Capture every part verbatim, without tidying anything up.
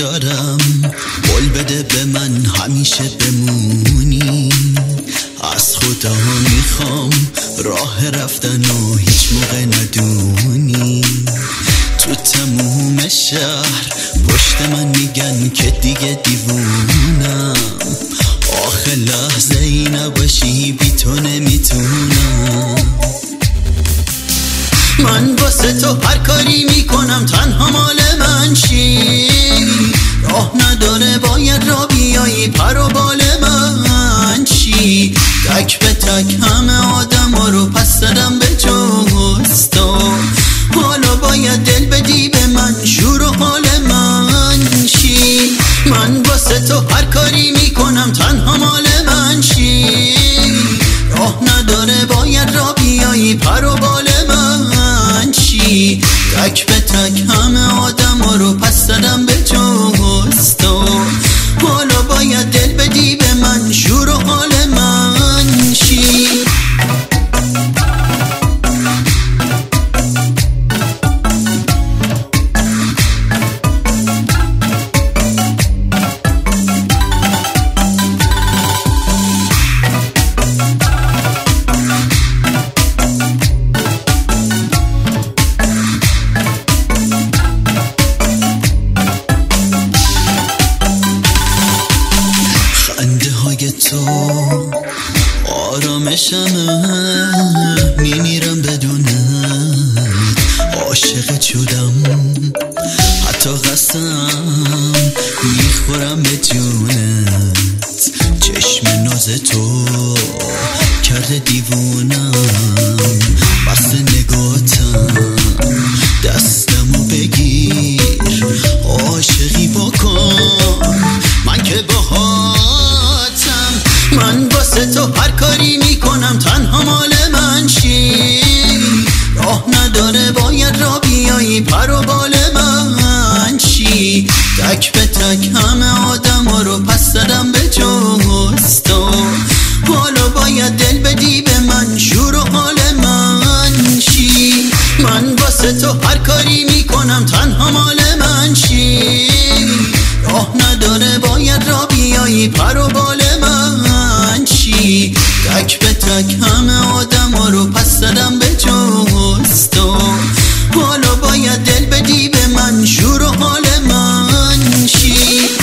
دارم، قول بده به من همیشه بمونی. از خدا میخوام راه رفتن و هیچ موقع ندونی. تو تموم شهر پشت من میگن که دیگه دیوونم. آخه لحظه ای نباشی بی تو نمیتونم. من واسه تو هر کاری میکنم، تنها مال من چی؟ راه نداره باید را بیایی، پر و بال من چی؟ تک به تک همه آدم ها رو پس دادم به جز تو. حالا باید دل بدی به من، شور و حال من چی؟ من واسه تو هر کاری میکنم، تنها مال من چی؟ راه نداره باید را بیایی، پر و بال من چی؟ تک به تک همه آدم ها رو پس دادم به جز تو. حالا باید دل بدی به من، شور و حال من چی؟ تو آرامشمه، میمیرم بدونت عاشقت شدم. حتی قسم میخورم به جونت، چشم ناز تو کرده دیوونم. بس نگاتم دستمو بگیر، عاشقی بکن من که باهاتم. من واسه تو هر کاری میکنم، تنها مال من چی؟ راه نداره باید را بیایی، پر و بال من چی؟ تک به تک همه آدم ها رو پس دادم به جز تو. حالا باید دل بدی به من، شور و حال من چی؟ من واسه تو هر کاری میکنم، تنها مال من چی؟ راه نداره باید را بیایی، پر و بال من چی؟ تک به تک همه آدم ها رو پس دادم به جز تو. حالا باید دل بدی به من، شور و حال من چی؟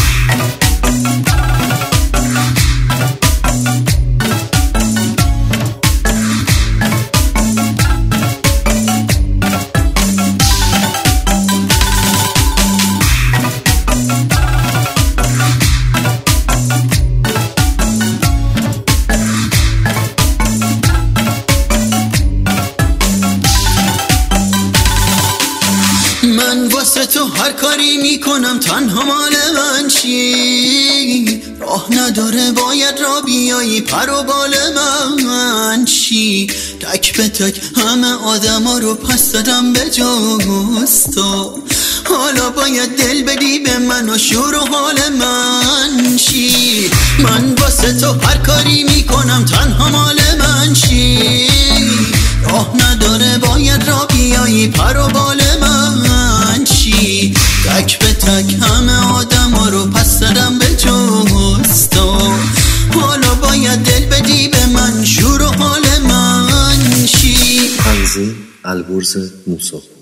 من واسه تو هر کاری میکنم، تنها مال من چی؟ راه نداره باید را بیایی، پر و بال من چی؟ تک به تک همه آدم ها رو پس دادم به جز تو. حالا باید دل بدی به من و شور و حال من چی؟ من واسه تو هر کاری میکنم، تنها مال من چی؟ راه نداره باید را بیایی، پر و بال من چی؟ تک به تک همه آدم ها رو پس دادم به جز تو. حالا باید دل بدی به من، شور و حال من چی؟ تنظیم البرز موسی.